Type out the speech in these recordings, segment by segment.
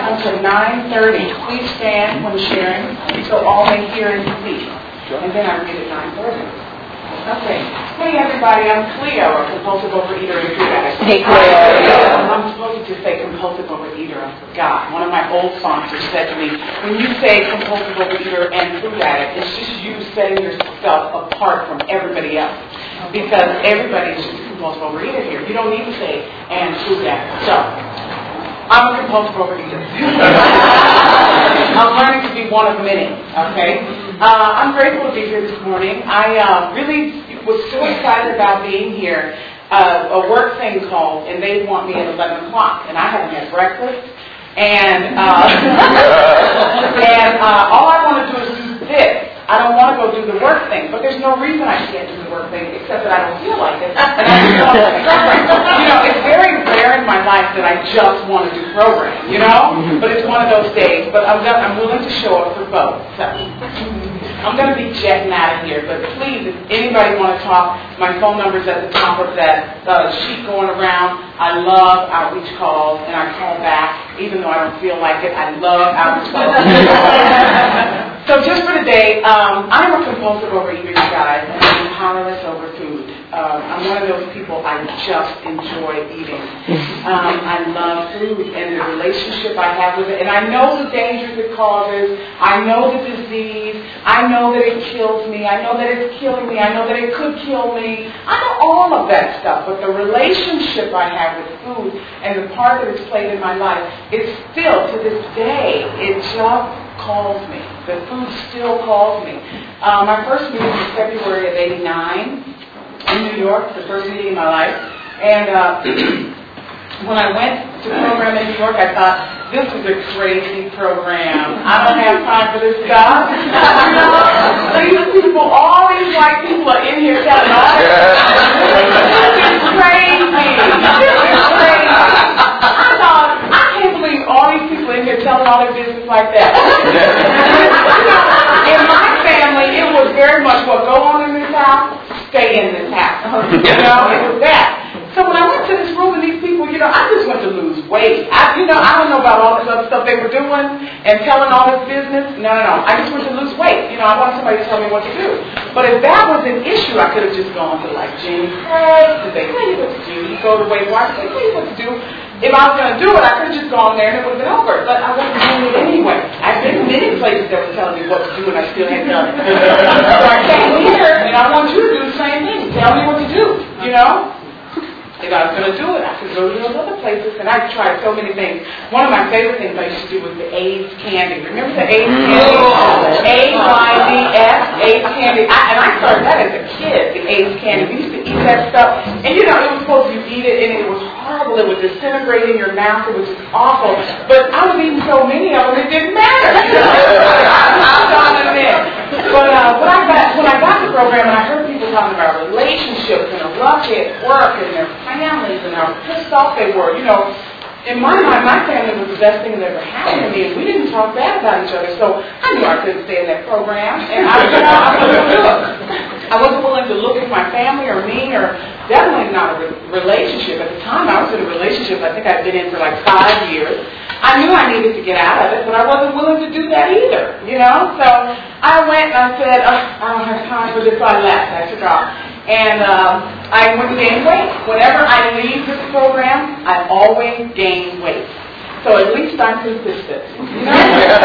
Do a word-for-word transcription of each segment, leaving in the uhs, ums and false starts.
until nine thirty. Please stand when sharing so all may hear and see. And then I read at nine thirty. Okay. Hey everybody, I'm Cleo, a compulsive overeater and food addict. Hey Cleo. I'm supposed to say compulsive overeater, I forgot. One of my old sponsors said to me, when you say compulsive overeater and food addict, it's just you setting yourself apart from everybody else. Because everybody is just a compulsive overeater here. You don't need to say and food addict. So, I'm a compulsive overeater. I'm learning to be one of many, okay? Uh, I'm grateful to be here this morning. I uh, really was so excited about being here. Uh, a work thing called, and they want me at eleven o'clock, and I haven't had breakfast. And, uh, and uh, all I want to do is do this. I don't want to go do the work thing, but there's no reason I can't do the work thing except that I don't feel like it. And I just want to do program. You know, it's very rare in my life that I just want to do program, you know? But it's one of those days. But I'm, I'm willing to show up for both. So I'm going to be jetting out of here, but please, if anybody want to talk, my phone number's at the top of that uh, sheet going around. I love outreach calls, and I call back, even though I don't feel like it. I love outreach calls. So just for today, um, I'm a compulsive overeater, you guys, and I'm powerless over food. Um, I'm one of those people, I just enjoy eating. Um, I love food and the relationship I have with it. And I know the dangers it causes. I know the disease. I know that it kills me. I know that it's killing me. I know that it could kill me. I know all of that stuff. But the relationship I have with food and the part that it's played in my life, it's still, to this day, it just calls me. The food still calls me. Uh, my first meeting was February of eighty-nine in New York, the first meeting in my life. And uh, when I went to the program in New York, I thought, this is a crazy program. I don't have time for this stuff. These people, all these white people are in here telling all this. This is crazy. This is crazy. I thought, I can't believe all these people in here telling all their business like that. In my family, it was very much what go on in this house, stay in this house. You know, it was that. So when I went to this room with these people, you know, I just went to lose weight. I, you know, I don't know about all this other stuff they were doing and telling all this business. No, no, no. I just went to lose weight. You know, I wanted somebody to tell me what to do. But if that was an issue, I could have just gone to like Jimmy Craig to say, tell you what to do. You go to Weight Watchers, say, tell you what to do. If I was going to do it, I could have just gone there and it would have been over. But I wasn't doing it anyway. I've been many places that were telling me what to do and I still hadn't done it. So I came here and I want you to do the same thing. Tell me what to do, you know? If I was going to do it, I could go to those other places, and I tried so many things. One of my favorite things I used to do was the AIDS candy. Remember the AIDS candy? A Y D S, AIDS candy. I, and I started that as a kid, the AIDS candy. We used to eat that stuff. And you know, it was supposed to you eat it, and it was horrible. It would disintegrate in your mouth. It was just awful. But I was eating so many of them, it didn't matter. You know? I was on them in. But uh, when, I got, when I got the program, and I heard people talking about relationships and a rough at work and their families and how pissed off they were, you know, in my mind, my family was the best thing that ever happened to me, and we didn't talk bad about each other, so I knew I couldn't stay in that program, and I, you know, I wasn't willing to look. I wasn't willing to look at my family or me, or definitely not a re- relationship. At the time I was in a relationship, I think I'd been in for like five years. I knew I needed to get out of it, but I wasn't willing to do that either, you know? So I went and I said, oh, I don't have time for this, so I left. I took off. And um, I went and gained weight. Whenever I leave this program, I always gain weight. So at least I'm consistent. You know?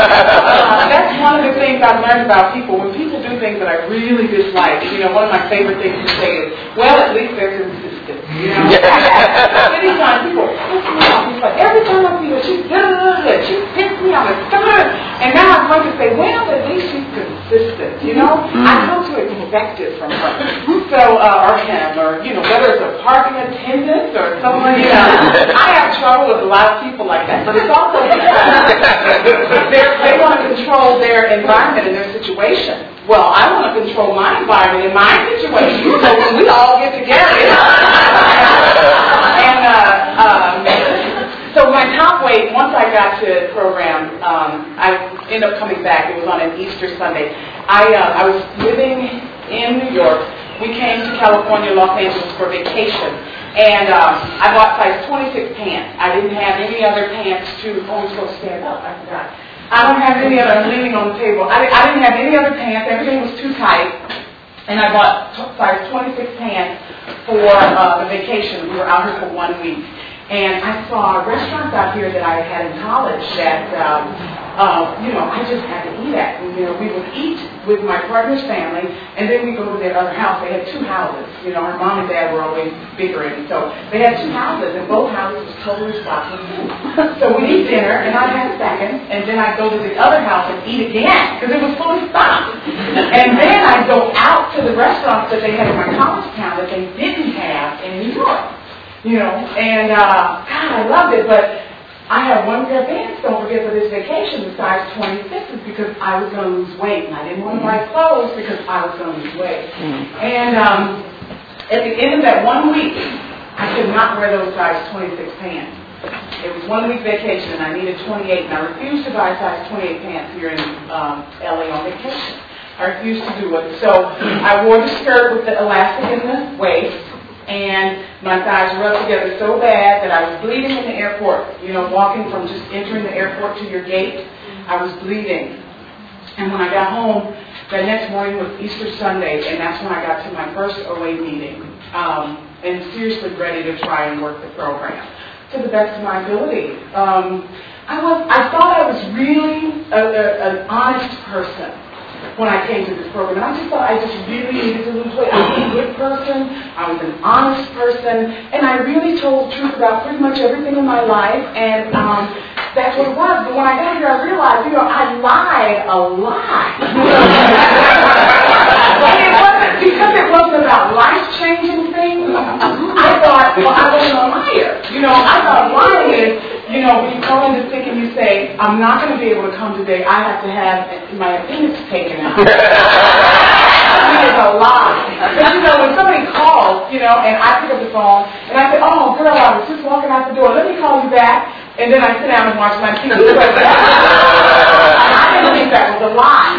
uh, that's one of the things I've learned about people. When people do things that I really dislike, you know, one of my favorite things to say is, well, at least they're consistent. You know? Many times people piss me off. It's like, every time I see her, she does it. She pissed me off. It's good. And now I'm going to say, well, at least she's consistent. You know? Mm-hmm. I come to expect it from her. So, uh, or him, or, you know, whether it's a parking attendant or someone, you know. I have trouble with a lot of people like that. But it's also because they want to control their environment and their situation. Well, I want to control my environment and my situation. So when we all get together, you know. And uh, um, so my top weight, once I got to the program, um, I ended up coming back. It was on an Easter Sunday. I uh, I was living in New York, we came to California, Los Angeles for vacation. And um, I bought size twenty-six pants. I didn't have any other pants to, oh, I'm supposed to stand up, I forgot. I don't have any other, I'm leaning on the table. I, I didn't have any other pants, everything was too tight. And I bought t- size twenty-six pants for uh, the vacation. We were out here for one week. And I saw restaurants out here that I had in college that, um, uh, you know, I just had to eat at. And, you know, we would eat with my partner's family, and then we go to their other house. They had two houses. You know, her mom and dad were always bickering. So they had two houses, and both houses was totally stocked with food. So we eat dinner, and I'd have seconds, and then I'd go to the other house and eat again, because it was fully stocked. And then I'd go out to the restaurants that they had in my college town that they didn't have in New York. You know, and uh, God, I loved it, but I had one pair of pants, don't forget, for this vacation, the size twenty-six, because I was going to lose weight, and I didn't want to buy clothes because I was going to lose weight. And um, at the end of that one week, I could not wear those size twenty-six pants. It was one week vacation, and I needed twenty-eight, and I refused to buy size twenty-eight pants here in um, L A on vacation. I refused to do it. So I wore the skirt with the elastic in the waist, and my thighs rubbed together so bad that I was bleeding in the airport. You know, walking from just entering the airport to your gate, I was bleeding. And when I got home, the next morning was Easter Sunday, and that's when I got to my first O A meeting, um, and seriously ready to try and work the program to the best of my ability. Um, I was, I thought I was really a, a, an honest person when I came to this program. And I just thought I just really needed to lose weight. I was a good person. I was an honest person. And I really told the truth about pretty much everything in my life. And um, that's what it was. But when I got here, I realized, you know, I lied a lot. And it wasn't, because it wasn't about life-changing things, I thought, well, I wasn't a liar. You know, I thought lying is, you know, when you call in to sick and you say, I'm not going to be able to come today, I have to have my appendix taken out. It is a lie. But you know, when somebody calls, you know, and I pick up the phone, and I say, oh, girl, I was just walking out the door, let me call you back, and then I sit down and watch my T V. I didn't think that was a lie.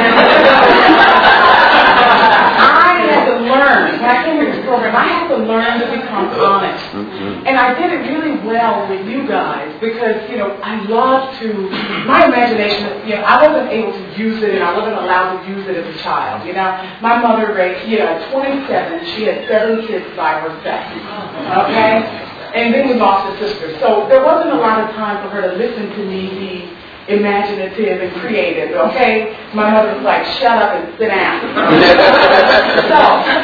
I had to learn, when I came to this program, I had to learn to become honest. And I did it really well with you guys because, you know, I love to, my imagination, you know, I wasn't able to use it and I wasn't allowed to use it as a child, you know. My mother raised, you know, at twenty-seven, she had seven kids by herself, okay? And then we lost a sister. So there wasn't a lot of time for her to listen to me be imaginative and creative, okay? My mother was like, shut up and sit down. So,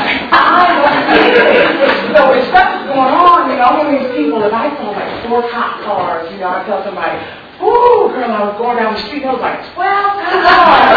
I did. So if stuff was going on, you know, one of these people, if I saw like four cop cars, you know, I tell somebody, ooh, girl, I was going down the street and I was like, twelve cars.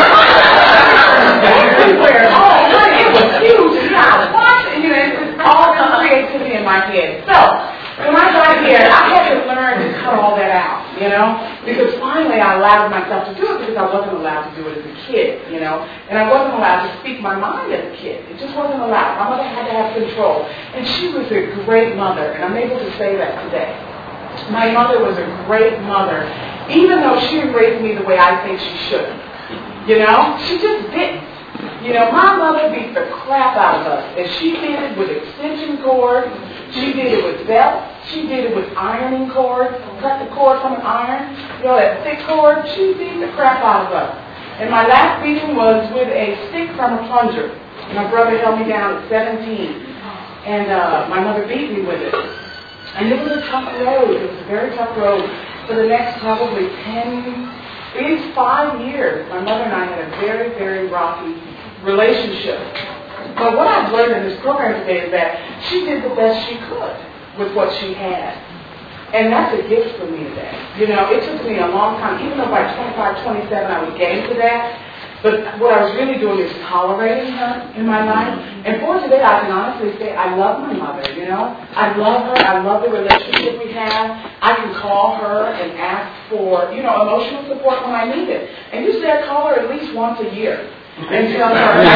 Everywhere. Oh, honey, it was huge. And I was watching, you know, it's just all the creativity in my head. So, when I got here, I had to learn to cut all that out, you know, because finally I allowed myself to do it because I wasn't allowed to do it as a kid, you know, and I wasn't allowed to speak my mind as a kid. It just wasn't allowed. My mother had to have control, and she was a great mother, and I'm able to say that today. My mother was a great mother, even though she didn't raise me the way I think she should, you know, she just didn't. You know, my mother beat the crap out of us, and she did it with extension cords. She did it with belts. She did it with ironing cords. Cut the cord from an iron. You know, that thick cord. She beat the crap out of us. And my last beating was with a stick from a plunger. My brother held me down at seventeen. And uh, my mother beat me with it. And it was a tough road. It was a very tough road. For the next probably ten, at least five years, my mother and I had a very, very rocky relationship. But what I've learned in this program today is that she did the best she could with what she had. And that's a gift for me today. You know, it took me a long time, even though by twenty-five, twenty-seven I was getting to that. But what I was really doing is tolerating her in my life. And for today, I can honestly say I love my mother, you know. I love her. I love the relationship we have. I can call her and ask for, you know, emotional support when I need it. And usually I call her at least once a year. And tell her, I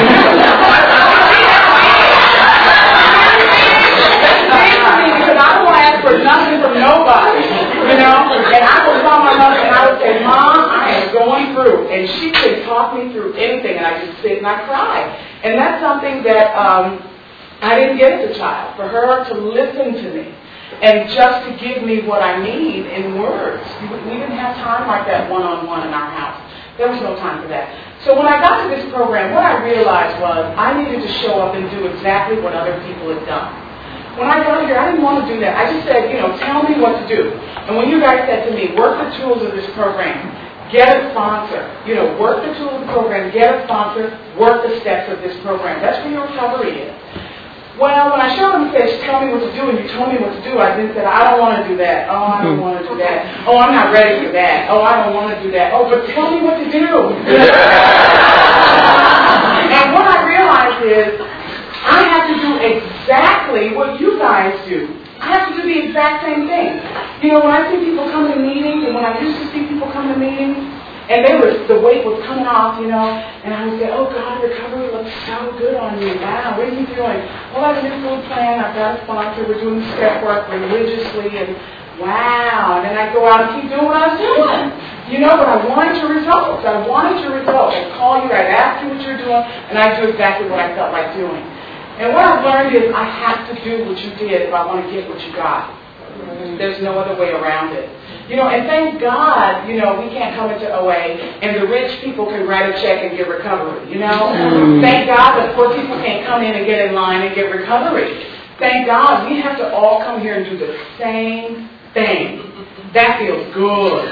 because I don't want to ask for nothing from nobody, you know. And I would call my mother and I would say, Mom, I am going through. And she could talk me through anything. And I just sit and I cry. And that's something that um, I didn't get as a child. For her to listen to me and just to give me what I need in words. We didn't have time like that one-on-one in our house. There was no time for that. So when I got to this program, what I realized was I needed to show up and do exactly what other people had done. When I got here, I didn't want to do that. I just said, you know, tell me what to do. And when you guys said to me, work the tools of this program, get a sponsor. You know, work the tools of the program, get a sponsor, work the steps of this program. That's where your recovery is. Well, when I showed them and said, tell me what to do, and you told me what to do, I then said, I don't want to do that. Oh, I don't want to do that. Oh, I'm not ready for that. Oh, I don't want to do that. Oh, but tell me what to do. And what I realized is, I have to do exactly what you guys do. I have to do the exact same thing. You know, when I see people come to meetings, and when I used to see people come to meetings, and they were, the weight was coming off, you know, and I would say, oh, God, recovery looks so good on you. Wow, what are you doing? Well, I have a new food plan. I've got a sponsor. We're doing step work religiously, and wow. And then I go out and keep doing what I was doing. You know, but I wanted your results. I wanted your results. I call you, I ask you what you're doing, and I do exactly what I felt like doing. And what I've learned is I have to do what you did if I want to get what you got. There's no other way around it. You know, and thank God, you know, we can't come into O A and the rich people can write a check and get recovery, you know. Mm. Thank God that poor people can't come in and get in line and get recovery. Thank God we have to all come here and do the same thing. That feels good.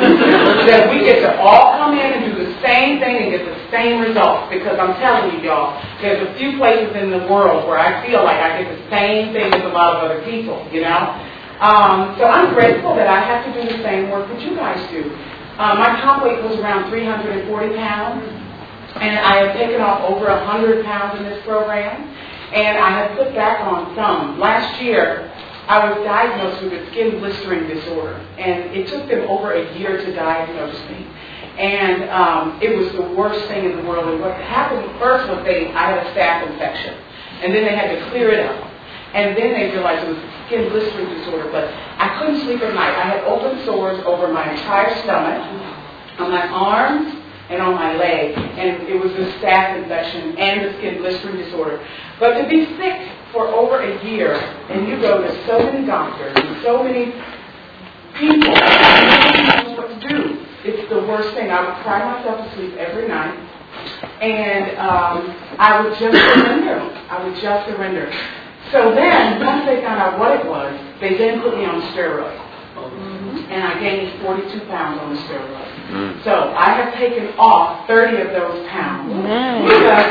That we get to all come in and do the same thing and get the same results. Because I'm telling you, y'all, there's a few places in the world where I feel like I get the same thing as a lot of other people, you know. Um, so I'm grateful that I have to do the same work that you guys do. Uh, my top weight was around three hundred forty pounds, and I have taken off over one hundred pounds in this program, and I have put back on some. Last year, I was diagnosed with a skin blistering disorder, and it took them over a year to diagnose me. And um, it was the worst thing in the world. And what happened first was they, I had a staph infection, and then they had to clear it up. And then they realized it was a skin blistering disorder, but I couldn't sleep at night. I had open sores over my entire stomach, on my arms, and on my leg. And it was the staph infection and the skin blistering disorder. But to be sick for over a year, and you go to so many doctors and so many people, and you don't know what to do. It's the worst thing. I would cry myself to sleep every night, and um, I would just surrender. I would just surrender. So then, once they found out what it was, they then put me on steroids. Mm-hmm. And I gained forty-two pounds on the steroids. Mm-hmm. So I have taken off thirty of those pounds. Mm-hmm. Because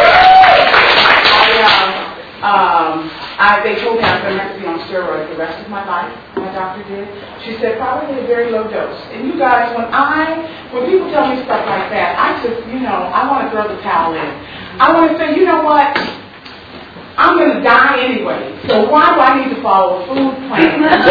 I, um, um, I, they told me I was going to have to be on steroids the rest of my life. My doctor did. She said probably a very low dose. And you guys, when I, when people tell me stuff like that, I just, you know, I want to throw the towel in. I want to say, you know what? I'm going to die anyway, so why do I need to follow a food plan? I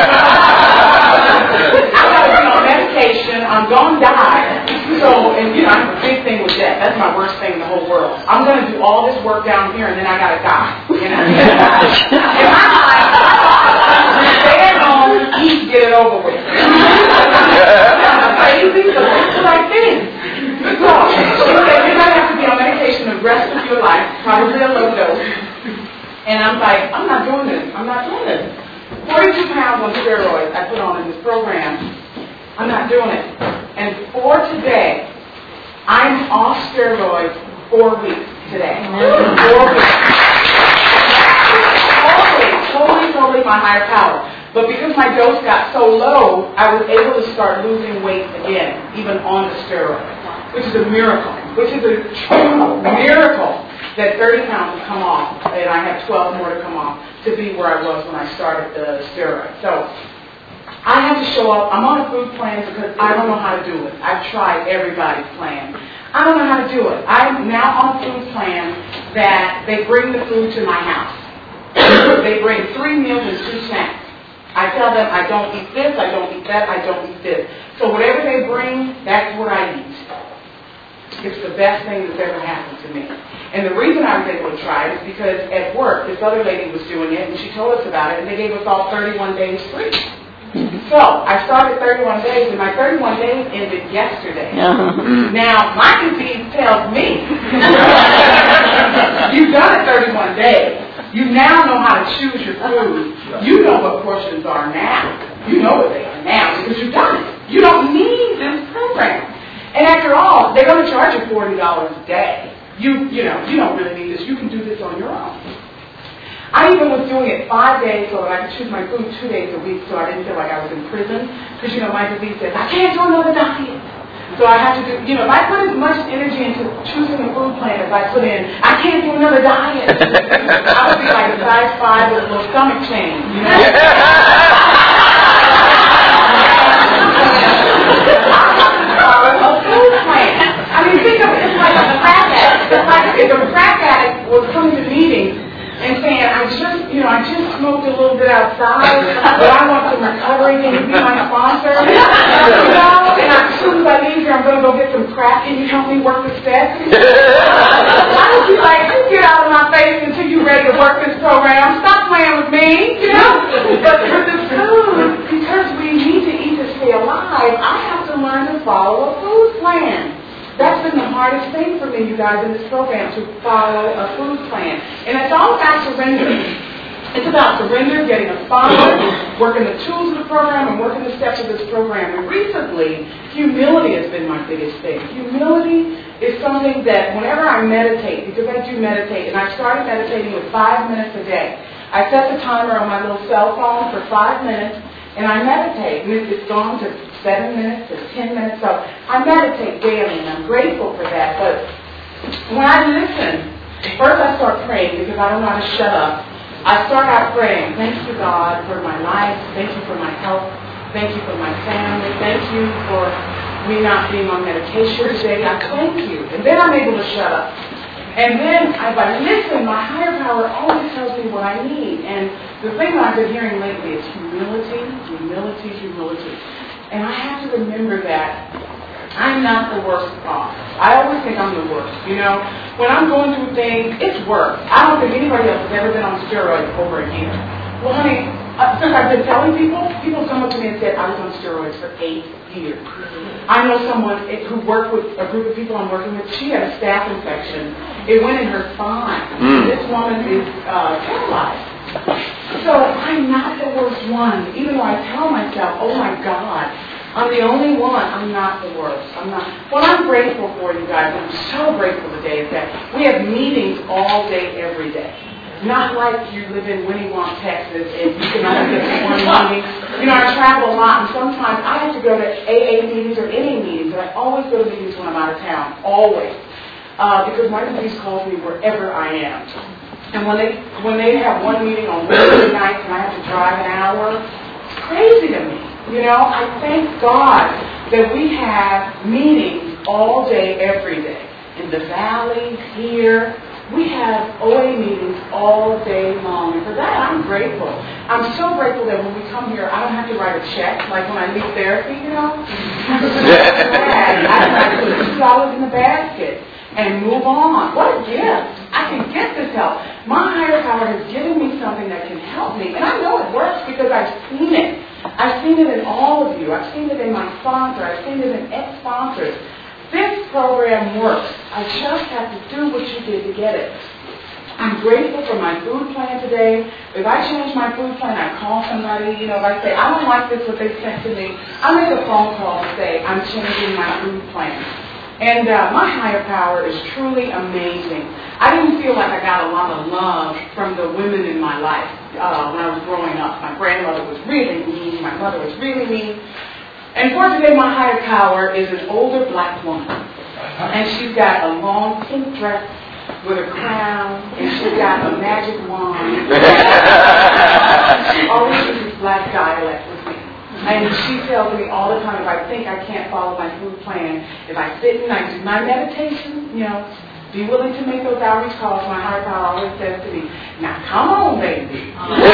got to be on medication. I'm going to die. So, and you know, I have a big thing with that. That's my worst thing in the whole world. I'm going to do all this work down here, and then I got to die. You know? And I'm like, stay at home, eat, get it over with. I'm crazy, but that's what I think. So, she said, you're going to have to be on medication the rest of your life, probably a low dose. And I'm like, I'm not doing this. I'm not doing this. forty-two pounds on steroids I put on in this program. I'm not doing it. And for today, I'm off steroids four weeks today. Four weeks. Totally, totally, totally my higher power. But because my dose got so low, I was able to start losing weight again, even on the steroids, which is a miracle. Which is a true miracle. That thirty pounds has come off, and I have twelve more to come off to be where I was when I started the steroid. So I have to show up. I'm on a food plan because I don't know how to do it. I've tried everybody's plan. I don't know how to do it. I'm now on a food plan that they bring the food to my house. They bring three meals and two snacks. I tell them I don't eat this, I don't eat that, I don't eat this. So whatever they bring, that's what I eat. It's the best thing that's ever happened to me. And the reason I was able to try it is because at work, this other lady was doing it, and she told us about it, and they gave us all thirty-one days free. So I started thirty-one days, and my thirty-one days ended yesterday. Now, my disease tells me you've done it thirty-one days. You now know how to choose your food. You know what portions are now. You know what they are now because you've done it. You don't need this program. And after all, they're going to charge you forty dollars a day. You, you know, you don't really need this. You can do this on your own. I even was doing it five days so that I could choose my food two days a week so I didn't feel like I was in prison. Because, you know, my disease says, I can't do another diet. So I have to do, you know, if I put as much energy into choosing a food plan as I put in, I can't do another diet. I would be like a size five with a little stomach change, you know? A food plan. I mean, think of it, it's like a crack addict. It's like if a crack addict was coming to meetings and saying, I just, you know, I just smoked a little bit outside, but I want some recovery. Can you be my sponsor? You know, and as soon as I leave here, I'm going to go get some crack. Can you help me work the steps? I would be like, you get out of my face until you're ready to work this program. Stop playing with me, you know? But for the food, because we need to eat to stay alive, I have to learn to follow a food plan. That's been the hardest thing for me, you guys, in this program, to follow a food plan. And it's all about surrender. It's about surrender, getting a sponsor, working the tools of the program, and working the steps of this program. And recently, humility has been my biggest thing. Humility is something that whenever I meditate, because I do meditate, and I started meditating with five minutes a day. I set the timer on my little cell phone for five minutes, and I meditate. And it's gone to seven minutes to ten minutes. So I meditate daily, and I'm grateful for that. But when I listen, first I start praying because I don't know how to shut up. I start out praying, thank you, God, for my life. Thank you for my health. Thank you for my family. Thank you for me not being on medication today. I thank you. And then I'm able to shut up. And then as I listen, my higher power always tells me what I need. And the thing that I've been hearing lately is humility, humility, humility. And I have to remember that I'm not the worst cause. I always think I'm the worst, you know. When I'm going through things, it's work. I don't think anybody else has ever been on steroids over a year. Well, honey, uh, since I've been telling people, people come up to me and said, I was on steroids for eight years. I know someone who worked with a group of people I'm working with. She had a staph infection. It went in her spine. Mm. This woman is uh, paralyzed. So I'm not the worst one, even though I tell myself, oh my God, I'm the only one. I'm not the worst. I'm not. What I'm grateful for, you guys, I'm so grateful today, is that we have meetings all day, every day. Not like you live in Winnebago, Texas, and you can only get to one meeting. You know, I travel a lot, and sometimes I have to go to A A meetings or any meetings, but I always go to meetings when I'm out of town, always, uh, because my disease calls me wherever I am. And when they when they have one meeting on Wednesday nights and I have to drive an hour, it's crazy to me. You know, I thank God that we have meetings all day, every day. In the valley, here, we have O A meetings all day long. And for that, I'm grateful. I'm so grateful that when we come here, I don't have to write a check, like when I leave therapy, you know. I don't have to put two dollars in the basket and move on. What a gift. I can get this help. My higher power has given me something that can help me. And I know it works because I've seen it. I've seen it in all of you. I've seen it in my sponsor. I've seen it in ex-sponsors. This program works. I just have to do what you did to get it. I'm grateful for my food plan today. If I change my food plan, I call somebody. You know, if I say, I don't like this, what they sent to me, I make a phone call and say, I'm changing my food plan. And uh, my higher power is truly amazing. I didn't feel like I got a lot of love from the women in my life uh, when I was growing up. My grandmother was really mean. My mother was really mean. And for today, my higher power is an older black woman. And she's got a long pink dress with a crown, and she's got a magic wand. She always uses black dialect with me. And she tells me all the time, if I think I can't follow my food plan, if I sit and I do my meditation, you know, be willing to make those outreach calls, my higher power always says to me, now come on, baby.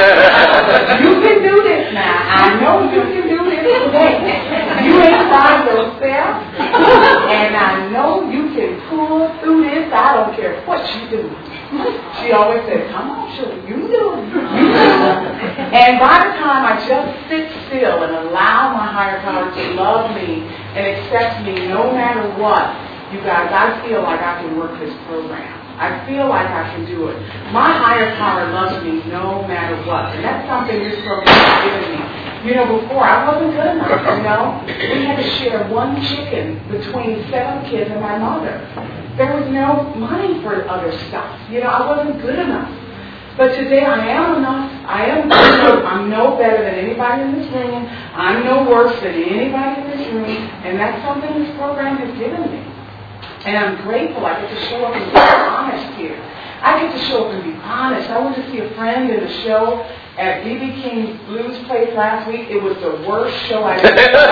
You can do this now. I know you can do this today. You ain't by yourself. And I know you can pull through this. I don't care what you do. She always says, come on, sugar, you do it. You do it. And by the time I just sit still and allow my higher power to love me and accept me no matter what, you guys, I feel like I can work this program. I feel like I can do it. My higher power loves me no matter what. And that's something this program has given me. You know, before, I wasn't good enough, you know. We had to share one chicken between seven kids and my mother. There was no money for other stuff. You know, I wasn't good enough. But today I am enough. I am good enough. I'm no better than anybody in this room. I'm no worse than anybody in this room. And that's something this program has given me. And I'm grateful I get to show up and be honest here. I get to show up and be honest. I went to see a friend in a show at B B King's Blues Place last week. It was the worst show I've ever seen.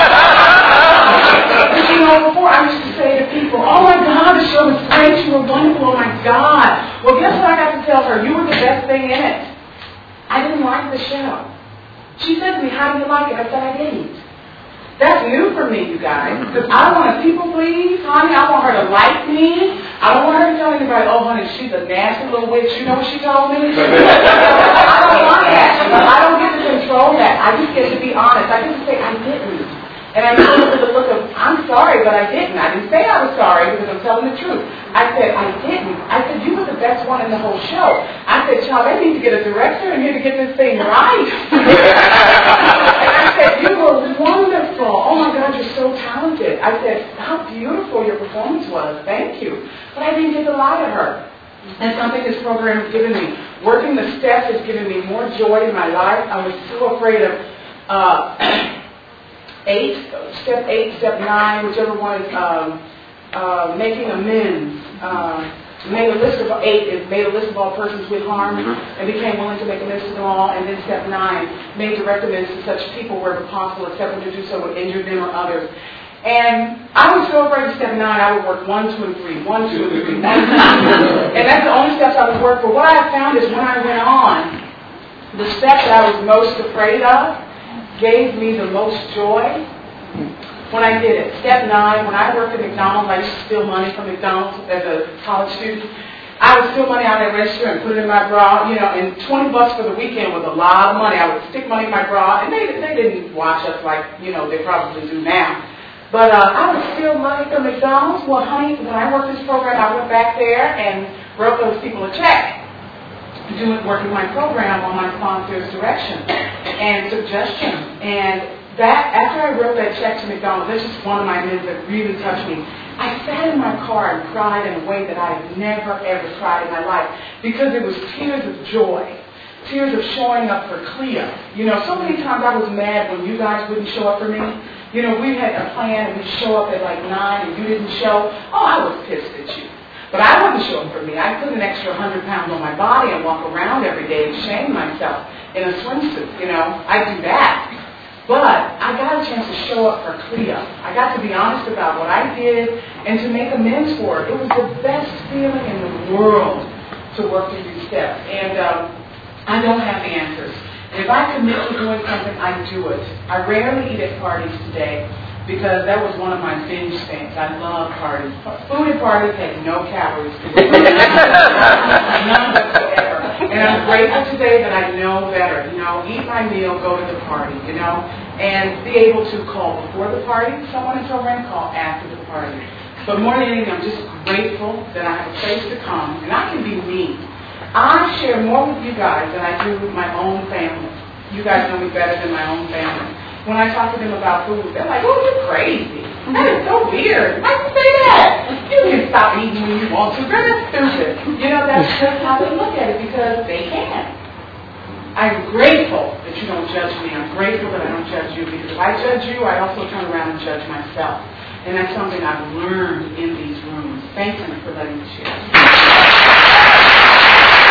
But you know, before I used to say to people, oh my God, the show was great, you were wonderful, oh my God. Well, guess what I got to tell her? You were the best thing in it. I didn't like the show. She said to me, how do you like it? I said, I didn't. That's new for me, you guys, because I don't want to people please, honey. I want her to like me. I don't want her to tell anybody, oh, honey, she's a nasty little witch. You know what she told me? I don't want that. I don't get to control that. I just get to be honest. I get to say I didn't. And I know with the look of, I'm sorry, but I didn't. I didn't say I was sorry because I'm telling the truth. I said, I didn't. I said, you were the best one in the whole show. I said, child, I need to get a director in here to get this thing right. And I said, you were wonderful. Oh, my God, you're so talented. I said, how beautiful your performance was. Thank you. But I didn't get to lie to her. And something this program has given me. Working the steps has given me more joy in my life. I was so afraid of... Uh, Eight, step eight, step nine, whichever one is um, uh, making amends. Uh, made a list of eight is made a list of all persons with harm and became willing to make amends to them all. And then step nine, made direct amends to such people where if possible, except when to do so would injure them or others. And I was so afraid of step nine, I would work one, two, and three, one, two, and three, one, two, and three. And that's the only steps I would work. But what I found is when I went on, the step that I was most afraid of gave me the most joy when I did it. Step nine, when I worked at McDonald's, I used to steal money from McDonald's as a college student. I would steal money out of that register and put it in my bra, you know, and twenty bucks for the weekend was a lot of money. I would stick money in my bra, and they they didn't watch us like, you know, they probably do now. But uh, I would steal money from McDonald's. Well, honey, when I worked this program, I went back there and wrote those people a check. Doing working my program on my sponsor's direction and suggestion. And that after I wrote that check to McDonald's, that's just one of my minutes that really touched me. I sat in my car and cried in a way that I had never ever cried in my life because it was tears of joy, tears of showing up for Clea. You know, so many times I was mad when you guys wouldn't show up for me. You know, we had a plan and we'd show up at like nine and you didn't show. Oh, I was pissed at you. But I wasn't showing for me. I put an extra one hundred pounds on my body and walk around every day and shame myself in a swimsuit. You know, I do that. But I got a chance to show up for Clea. I got to be honest about what I did and to make amends for it. It was the best feeling in the world to work through these steps. And um, I don't have the answers. And if I commit to doing something, I do it. I rarely eat at parties today, because that was one of my binge things. I love parties. Food at parties has no calories. None whatsoever. And I'm grateful today that I know better. You know, eat my meal, go to the party, you know, and be able to call before the party, someone in program, call after the party. But more than anything, I'm just grateful that I have a place to come, and I can be me. I share more with you guys than I do with my own family. You guys know me better than my own family. When I talk to them about food, they're like, oh, you're crazy. That is so weird. Why do you say that? You can stop eating when you want to. Girl, that's stupid. You know, that's just how they look at it because they can. I'm grateful that you don't judge me. I'm grateful that I don't judge you because if I judge you, I also turn around and judge myself. And that's something I've learned in these rooms. Thank you for letting me share.